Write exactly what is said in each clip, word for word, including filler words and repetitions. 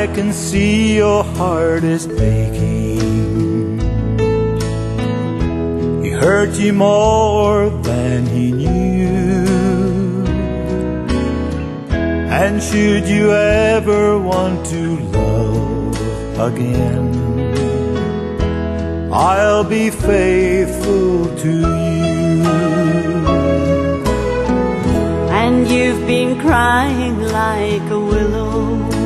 I can see your heart is aching. He hurt you more than he knew. And should you ever want to love again, I'll be faithful to you. And you've been crying like a willow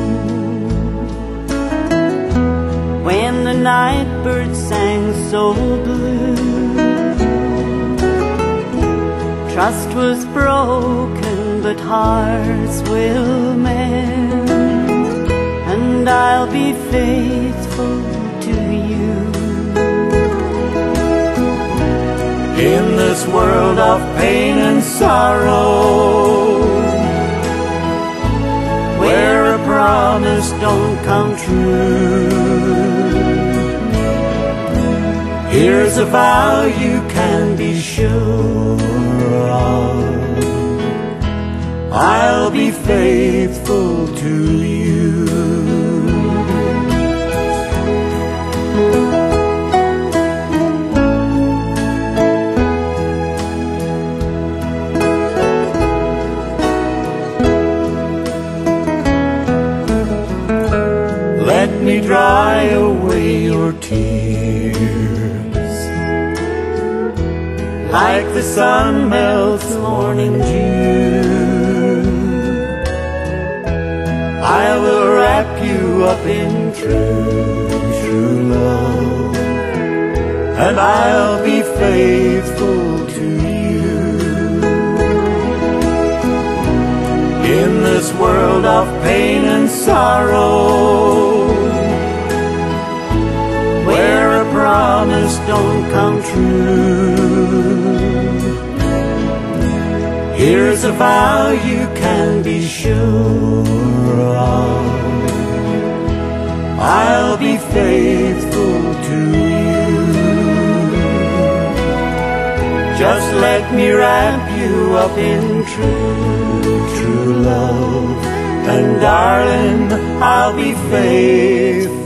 when the night bird sang so blue. Trust was broken, but hearts will mend, and I'll be faithful to you. In this world of pain and sorrow, where a promise don't come true, here's a vow you can be sure of: I'll be faithful to you. Let me dry away your tears, like the sun melts morning dew. I will wrap you up in true, true love, and I'll be faithful to you. In this world of pain and sorrow, where a promise don't come true, here's a vow you can be sure of: I'll be faithful to you. Just let me wrap you up in true, true love, and darling, I'll be faithful